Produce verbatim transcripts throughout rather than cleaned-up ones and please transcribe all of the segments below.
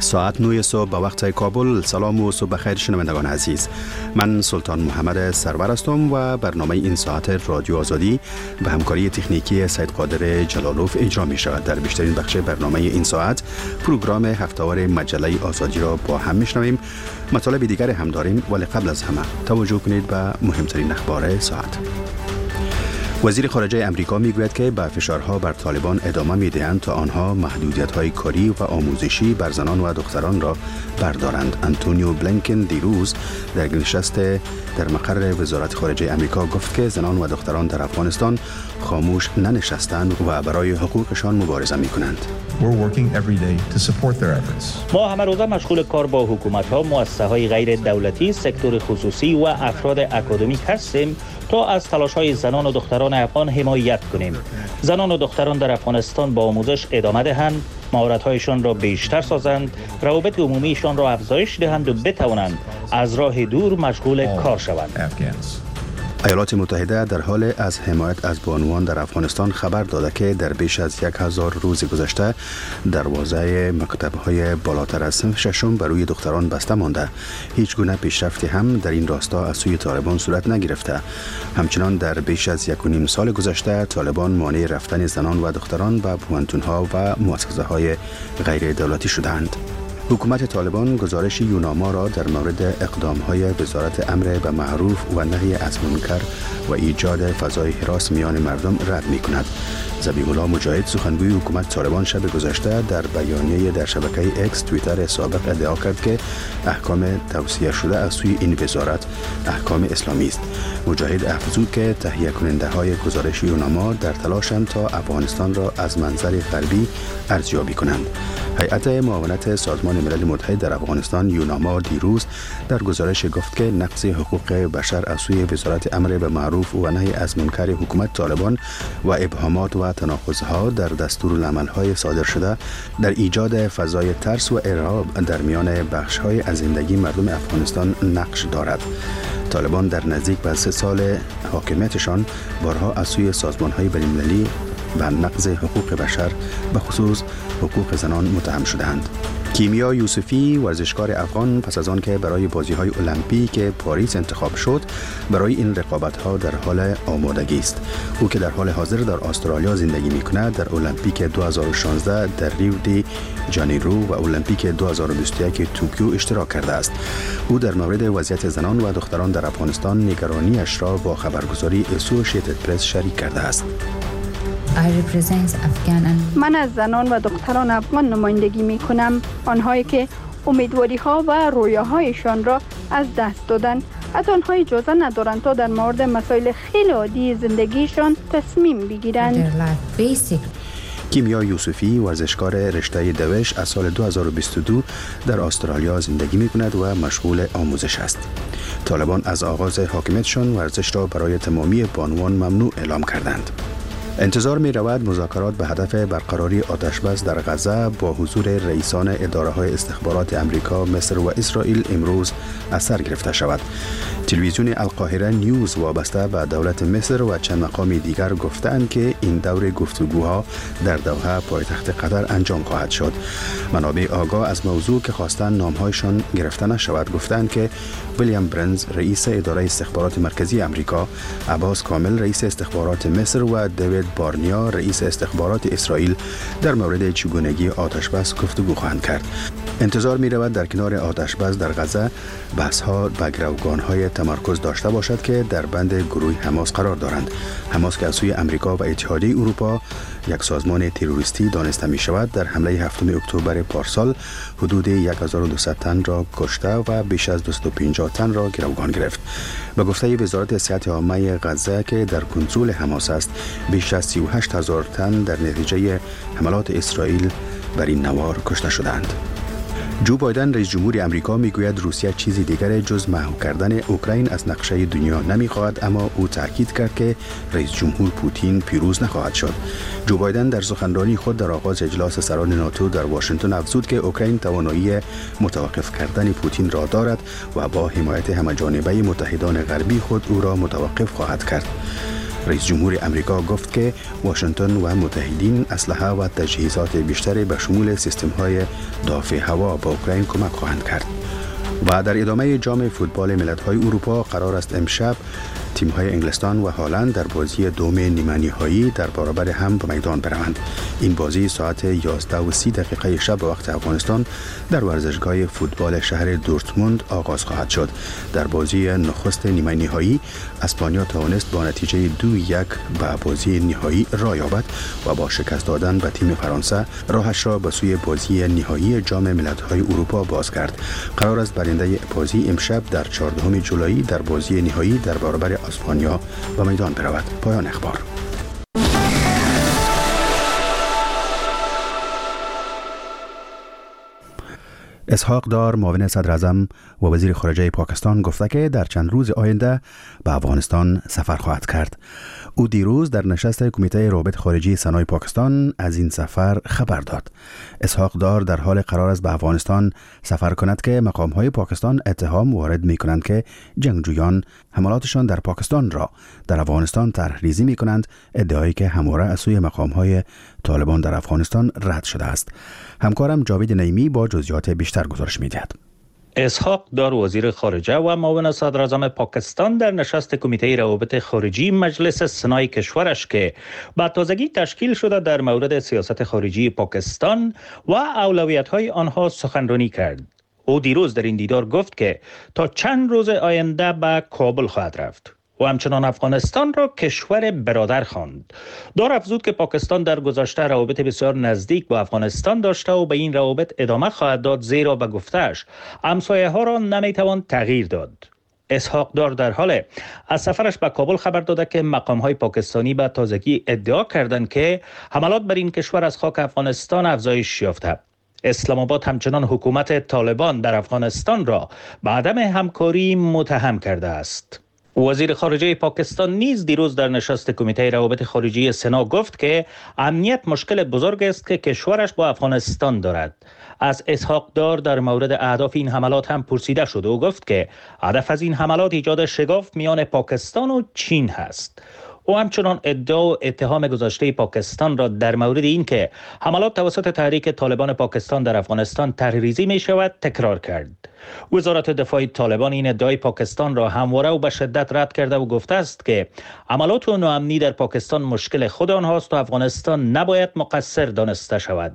ساعت نه صبح به وقت کابل. سلام و صبح بخیر شنوندگان عزیز. من سلطان محمد سرور هستم و برنامه این ساعت رادیو آزادی به همکاری تکنیکی سید قادر جلالوف اجرا می شود. در بیشترین بخش برنامه این ساعت پروگرام هفته‌وار مجله آزادی را با هم میشنویم. مطالب دیگر هم داریم، ولی قبل از همه توجه کنید به مهمترین اخبار ساعت. وزیر خارجه امریکا میگوید که به فشارها بر طالبان ادامه میدهند تا آنها محدودیت‌های کاری و آموزشی بر زنان و دختران را بردارند. آنتونیو بلینکن دیروز در نشست در مقر وزارت خارجه امریکا گفت که زنان و دختران در افغانستان خاموش ننشستند و برای حقوقشان مبارزه می‌کنند. ما همه روزه مشغول کار با حکومت‌ها، مؤسسه‌های غیر دولتی، سکتور خصوصی و افراد اکادمیک هستیم تا از تلاش‌های زنان و دختران افغان حمایت کنیم. زنان و دختران در افغانستان با آموزش ادامه دهند، مهارت‌هایشان را بیشتر سازند، روابط عمومیشان را افزایش دهند و بتوانند از راه دور مشغول کار شوند. ایالات متحده در حال از حمایت از بانوان در افغانستان خبر داده که در بیش از یک هزار روز گذشته دروازه مکتب‌های بالاتر از صنف ششم برای دختران بسته مانده. هیچ گونه پیشرفتی هم در این راستا از سوی طالبان صورت نگرفته. همچنان در بیش از یک و نیم سال گذشته طالبان مانع رفتن زنان و دختران به پوهنتون‌ها و مؤسسه‌های غیر دولتی شدند. حکومت طالبان گزارش یوناما را در مورد اقدام‌های وزارت امر به معروف و نهی از منکر و ایجاد فضای حراس میان مردم رد می‌کند. ذبیح الله مجاهد سخنگوی حکومت طالبان شب گذشته در بیانیه در شبکه اکس توییتر سابق ادعا کرد که احکام توصیه شده از سوی این وزارت احکام اسلامی است. مجاهد افزود که تهیه کننده های گزارش یوناما در تلاشند تا افغانستان را از منظر غربی ارزیابی کنند. هیئت معاونت سازمان ملل متحد در افغانستان یوناما دیروز در گزارش گفت که نقض حقوق بشر از سوی وزارت امر به معروف و نهی از منکر حکومت طالبان و ابهامات و تناقض‌ها در دستورالعمل‌های صادر شده در ایجاد فضای ترس و ارهاب در میان بخش‌های از زندگی مردم افغانستان نقش دارد. طالبان در نزدیک به سه سال حاکمیتشان بارها از سوی سازمان‌های بین‌المللی و نقض حقوق بشر به خصوص حقوق زنان متهم شدند. کیمیا یوسفی ورزشکار افغان پس از آن که برای بازی‌های المپیک پاریس انتخاب شد برای این رقابت‌ها در حال آمادگی است. او که در حال حاضر در استرالیا زندگی می‌کند در المپیک دو هزار و شانزده در ریو دی جانیرو و المپیک دو هزار و بیست و یک توکیو اشتراک کرده است. او در مورد وضعیت زنان و دختران در افغانستان نگرانی‌اش را با خبرگزاری اسوشیتد پرس شریک کرده است. من از زنان و دختران افغان نمایندگی می کنم، آنهایی که امیدواری ها و رویاهایشان را از دست دادن. از آنها اجازه ندارند تا در مورد مسائل خیلی عادی زندگیشان تصمیم بگیرند. کیمیا یوسفی ورزشکار رشته دوش از سال دو هزار و بیست و دو در استرالیا زندگی می کند و مشغول آموزش است. طالبان از آغاز حاکمیتشان ورزش را برای تمامی بانوان ممنوع اعلام کردند. انتظار می رود مذاکرات به هدف برقراری آتشبس در غزه با حضور رئیسان اداره های استخبارات امریکا، مصر و اسرائیل امروز از سر گرفته شود. تلویزیون القاهره نیوز وابسته به دولت مصر و چند مقام دیگر گفتند که این دور گفتگوها در دوحه پایتخت قطر انجام خواهد شد. منابع آگاه از موضوع که خواستند نامهایشان گرفته نشود گفتند که ویلیام برنز رئیس اداره استخبارات مرکزی امریکا، عباس کامل رئیس استخبارات مصر و دیوید بارنیا رئیس استخبارات اسرائیل در مورد چگونگی آتشبس گفتگو خواهند کرد. انتظار می رود در کنار آتشبس در غزه بحث‌ها به گروگان‌های تمرکز داشته باشد که در بند گروه حماس قرار دارند. حماس که از سوی امریکا و اتحادیه اروپا یک سازمان تروریستی دانسته می شود در حمله هفتم اکتبر پارسال حدود هزار و دویست تن را کشته و بیش از دویست و پنجاه تن را گروگان گرفت. به گفته وزارت صحت عامه غزه که در کنترل حماس است، بیش از سی و هشت هزار تن در نتیجه حملات اسرائیل بر این نوار کشته شدند. جو بایدن رئیس جمهور امریکا میگوید روسیه چیزی دیگر جز محو کردن اوکراین از نقشه دنیا نمیخواهد، اما او تاکید کرد که رئیس جمهور پوتین پیروز نخواهد شد. جو بایدن در سخنرانی خود در آغاز اجلاس سران ناتو در واشنگتن افزود که اوکراین توانایی متوقف کردن پوتین را دارد و با حمایت همه‌جانبه متحدان غربی خود او را متوقف خواهد کرد. رئیس جمهور امریکا گفت که واشنگتن و متحدین اسلحه و تجهیزات بیشتری به شمول سیستم‌های دافع هوا به اوکراین کمک خواهند کرد. و در ادامه جام فوتبال ملت‌های اروپا قرار است امشب تیم‌های انگلستان و هالند در بازی دوم نیمه نهایی در برابر هم به میدان بروند. این بازی ساعت یازده و سی دقیقه شب به وقت افغانستان در ورزشگاه فوتبال شهر دورتموند آغاز خواهد شد. در بازی نخست نیمه نهایی اسپانیا توانست با نتیجه دو یک به بازی نهایی راه یابد و با شکست دادن به تیم فرانسه راهش را به سوی بازی نهایی جام ملت‌های اروپا باز کرد. قرار است برنده بازی امشب در چهاردهم جولای در بازی نهایی در برابر اسپانیا به میدان برود. پایان اخبار. اسحاق دار معاون صدر اعظم و وزیر خارجه پاکستان گفته که در چند روز آینده به افغانستان سفر خواهد کرد. او دیروز در نشست کمیته روابط خارجی سنای پاکستان از این سفر خبر داد. اسحاق دار در حال قرار است به افغانستان سفر کند که مقام‌های پاکستان اتهام وارد می‌کنند که جنگجویان حملاتشان در پاکستان را در افغانستان طرح‌ریزی می‌کنند، ادعایی که همواره از سوی مقام‌های طالبان در افغانستان رد شده است. همکارم جاوید نعیمی با جزئیات بیشتر گزارش می‌دهد. اسحاق دار وزیر خارجه و معاون صدر اعظم پاکستان در نشست کمیته روابط خارجی مجلس سنای کشورش که با تازگی تشکیل شده در مورد سیاست خارجی پاکستان و اولویت‌های آنها سخنرانی کرد. او دیروز در این دیدار گفت که تا چند روز آینده به کابل خواهد رفت و همچنان افغانستان را کشور برادر خواند. دار افزود که پاکستان در گذشته روابط بسیار نزدیک با افغانستان داشته و به این روابط ادامه خواهد داد، زیرا به گفته‌اش همسایه ها را نمیتوان تغییر داد. اسحاق دار در حال از سفرش به کابل خبر داده که مقام های پاکستانی به تازگی ادعا کردند که حملات بر این کشور از خاک افغانستان افزایش یافته. اسلام آباد همچنان حکومت طالبان در افغانستان را به عدم همکاری متهم کرده است. وزیر خارجه پاکستان نیز دیروز در نشست کمیته روابط خارجی سنا گفت که امنیت مشکل بزرگ است که کشورش با افغانستان دارد. از اسحاق دار در مورد اهداف این حملات هم پرسیده شد و گفت که هدف از این حملات ایجاد شگاف میان پاکستان و چین هست. او همچنان ادعا و اتهام گذشته پاکستان را در مورد این که حملات توسط تحریک طالبان پاکستان در افغانستان طرح‌ریزی می شود تکرار کرد. وزارت دفاع طالبان این ادعای پاکستان را همواره و به شدت رد کرده و گفته است که حملات و ناامنی در پاکستان مشکل خود آنهاست و افغانستان نباید مقصر دانسته شود.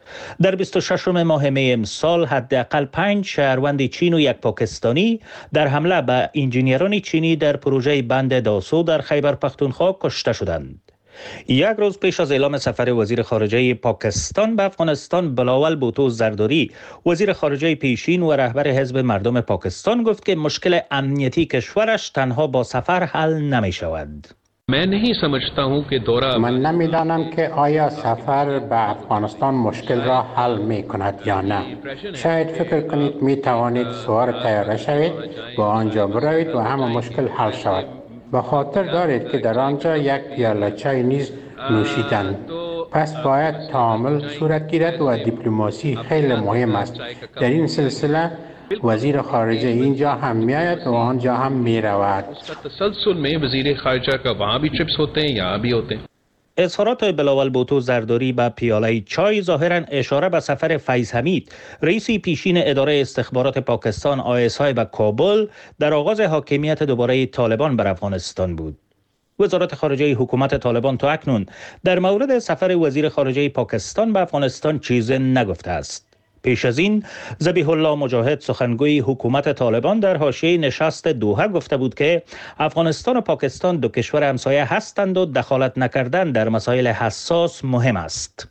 در بیست و ششم ماه می امسال حداقل پنج شهروند چین و یک پاکستانی در حمله به انجینیران چینی در پروژه بند داسو در خیبر پختونخوا کشته شدند. یک روز پیش از اعلام سفر وزیر خارجه پاکستان به افغانستان، بلاول بوتو زرداری وزیر خارجه پیشین و رهبر حزب مردم پاکستان گفت که مشکل امنیتی کشورش تنها با سفر حل نمی شود. من نمیدانم که آیا سفر به افغانستان مشکل را حل می کند یا نه. شاید فکر کنید می توانید سوار طیاره شوید و آنجا بروید و همه مشکل حل شود. به خاطر دارید که در آنجا یک پیاله چای نیز نوشیدند. پس باید تعامل صورت گیرد و دیپلماسی خیلی مهم است. در این سلسله وزیر خارجه اینجا هم می آید و آنجا هم می رود. اظهارات بلاول بوتو زرداری به پیاله چای ظاهراً اشاره به سفر فیض حمید، رئیس پیشین اداره استخبارات پاکستان آی اس آی به کابل در آغاز حاکمیت دوباره طالبان بر افغانستان بود. وزارت خارجه حکومت طالبان تا اکنون در مورد سفر وزیر خارجه پاکستان به افغانستان چیزی نگفته است. پیش از این ذبیح الله مجاهد سخنگوی حکومت طالبان در حاشیه نشست دوحه گفته بود که افغانستان و پاکستان دو کشور همسایه هستند و دخالت نکردن در مسائل حساس مهم است.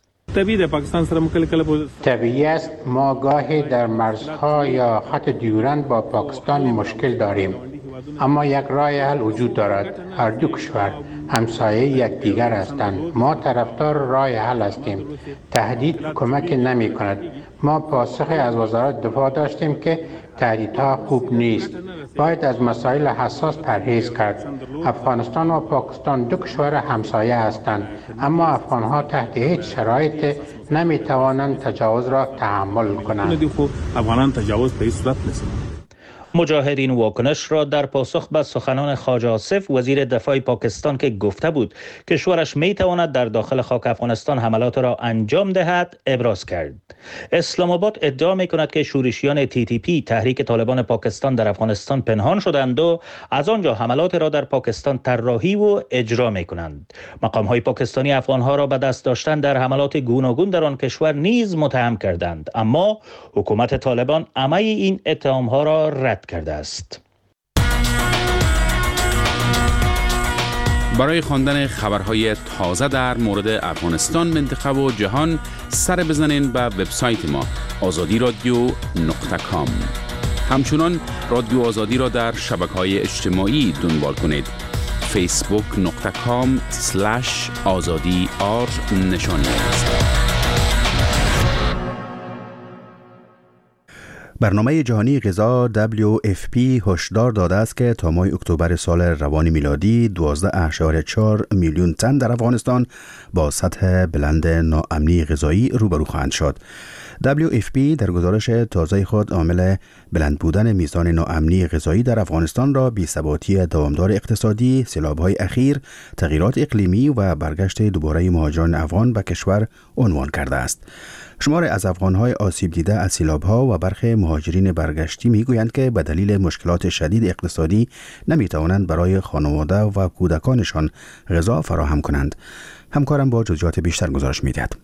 طبیعی است ما گاهی در مرزها یا خط دیورند با پاکستان مشکل داریم، اما یک راه حل وجود دارد. هر دو کشور همسایه یکدیگر هستند. ما طرفدار راه حل هستیم. تهدید کمک نمی کند. ما پاسخی از وزارت دفاع داشتیم که تهدیدها خوب نیست. باید از مسائل حساس پرهیز کرد. افغانستان و پاکستان دو کشور همسایه هستند، اما افغانها تحت هیچ شرایط نمی توانند تجاوز را تحمل کنند. مجاهد این واکنش را در پاسخ به سخنان خواجه آصف وزیر دفاع پاکستان که گفته بود کشورش می تواند در داخل خاک افغانستان حملات را انجام دهد ابراز کرد. اسلام آباد ادعا می کند که شورشیان تی تی پی تحریک طالبان پاکستان در افغانستان پنهان شدند و از آنجا حملات را در پاکستان طراحی و اجرا می کنند. مقام های پاکستانی افغان ها را به دست داشتن در حملات گوناگون در آن کشور نیز متهم کردند، اما حکومت طالبان همه این اتهام ها را رد کرده است. برای خواندن خبرهای تازه در مورد افغانستان، منطقه و جهان سر بزنین به وبسایت ما آزادی رادیو نقطه کام. همچنان رادیو آزادی را در شبکه‌های اجتماعی دنبال کنید. فیسبوک نقطه کام سلش آزادی آر نشانی است. برنامه جهانی غذا دبلیو اف پی هشدار داده است که تا ماه اکتبر سال روان میلادی دوازده اشاریه چهار میلیون تن در افغانستان با سطح بلند ناامنی غذایی روبرو خواهند شد. دبلیو اف پی در گزارش تازه خود عامل بلند بودن میزان ناامنی غذایی در افغانستان را بی‌ثباتی دوامدار اقتصادی، سیلاب‌های اخیر، تغییرات اقلیمی و برگشت دوباره مهاجران افغان به کشور عنوان کرده است. شمار از افغان‌های آسیب دیده از سیلاب‌ها و برخی مهاجرین برگشتی می‌گویند که به دلیل مشکلات شدید اقتصادی نمی‌توانند برای خانواده و کودکانشان غذا فراهم کنند. همکارم با جزئیات بیشتر گزارش می‌دهد.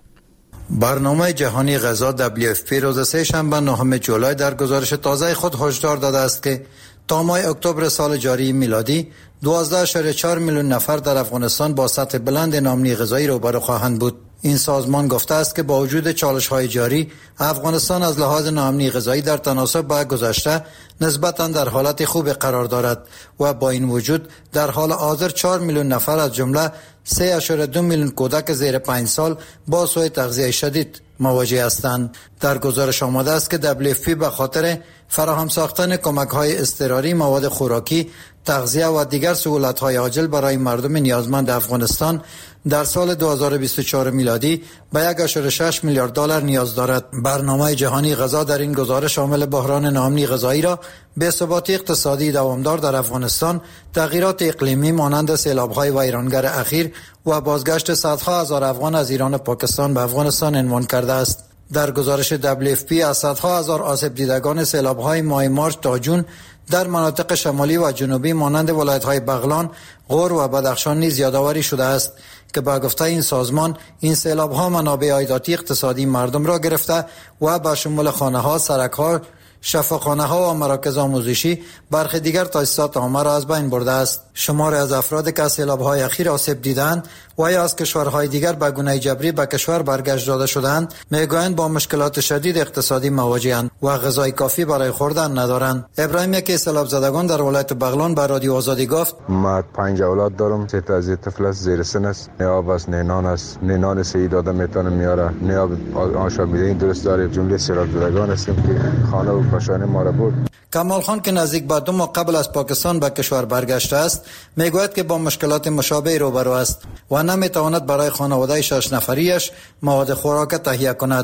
برنامه جهانی غذا دبلیو اف پی روز سه شنبه نهم جولای در گزارش تازه خود هشدار داده است که تا ماه اکتبر سال جاری میلادی دوازده اشاریه چهار میلیون نفر در افغانستان با سطح بلند ناامنی غذایی روبرو خواهند بود. این سازمان گفته است که با وجود چالش‌های جاری، افغانستان از لحاظ ناامنی غذایی در تناسب با گذشته نسبتاً در حالت خوب قرار دارد و با این وجود در حال حاضر چهار میلیون نفر از جمله سه اشاریه دو میلیون کودک زیر پنج سال با سوء تغذیه شدید مواجه هستند. در گزارش آمده است که دبلیو اف پی به خاطر فراهم ساختن کمک‌های اضطراری، مواد خوراکی، تغذیه و دیگر سهولت‌های عاجل برای مردم نیازمند افغانستان در سال دو هزار و بیست و چهار میلادی به یک اشاریه شش میلیارد دلار نیاز دارد. برنامه جهانی غذا در این گزارش شامل بحران ناامنی غذایی را، بی‌ثباتی اقتصادی دوامدار در افغانستان، تغییرات اقلیمی مانند سیلاب‌های ویرانگر اخیر و بازگشت صدها هزار افغان از ایران و پاکستان به افغانستان عنوان کرده است. در گزارش دبلیو اف پی از صدها هزار آسیب دیدگان سیلاب‌های ماه مارچ تا جون در مناطق شمالی و جنوبی مانند ولایت‌های بغلان، غور و بدخشان نیز یادآوری شده است که با گفته این سازمان این سیلاب‌ها منابع عایداتی اقتصادی مردم را گرفته و به شمول خانه‌ها، سرک‌ها، شفاخانه‌ها و مراکز آموزشی برخی دیگر تاسیسات عامه را از بین برده است. شمار از افراد که از سیلاب‌های اخیر آسیب دیدند و یا از کشورهای دیگر به گونه جبری به کشور برگشت داده شدند میگویند با مشکلات شدید اقتصادی مواجه‌اند و غذای کافی برای خوردن ندارند. ابراهیم یکی سیلاب زدگان در ولایت بغلان به رادیو آزادی گفت: ما پنج اولاد دارم، سه تا از طفل است، زیر سن است، نه آب است، نه نان است، نه نان سهی داده میتونه میاره، نه آب آشامیده. این درست داره. جمله سیلاب زدگان هستیم که خانه و پاشانه ما را برد. کمال خان که نزدیک به دو ماه قبل از پاکستان به کشور برگشته است میگوید که با مشکلات مشابه روبرو است و نمیتواند برای خانواده شش نفریش مواد خوراک تهیه کند.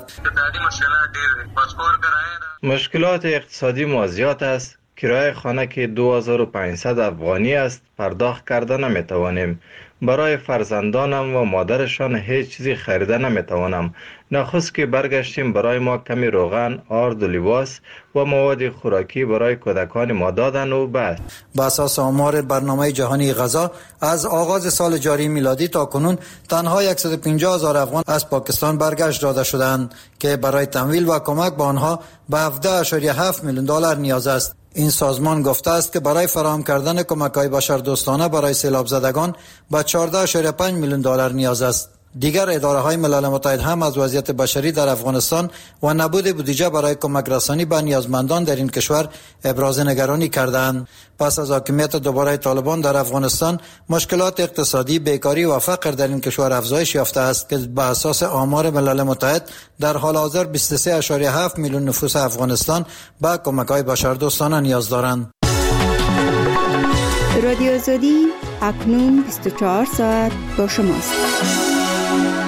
مشکلات اقتصادی ما زیاد است. کرایه خانه که دو هزار و پانصد افغانی است پرداخت کرده نمیتوانیم. برای فرزندانم و مادرشان هیچ چیزی خریده نمیتوانم. نخست که برگشتیم برای ما کمی روغن، آرد و لباس و مواد خوراکی برای کودکان ما دادن و بعد. با اساس آمار برنامه جهانی غذا از آغاز سال جاری میلادی تا کنون تنها صد و پنجاه هزار افغان از پاکستان برگشت داده شدند که برای تمویل و کمک به آنها به هفده اشاریه هفت میلیون دلار نیاز است. این سازمان گفته است که برای فراهم کردن کمک‌های بشردوستانه برای سیلاب زدگان به چهارده اشاریه پنج میلیون دلار نیاز است. دیگر اداره‌های ملل متحد هم از وضعیت بشری در افغانستان و نبود بودجه برای کمک رسانی به نیازمندان در این کشور ابراز نگرانی کردند. پس از حاکمیت دوباره طالبان در افغانستان، مشکلات اقتصادی، بیکاری و فقر در این کشور افزایش یافته است که به اساس آمار ملل متحد در حال حاضر بیست و سه اشاریه هفت میلیون نفوس افغانستان به کمک‌های بشردوستانه نیاز دارند. رادیو آزادی اکنون بیست و چهار ساعت با شماست.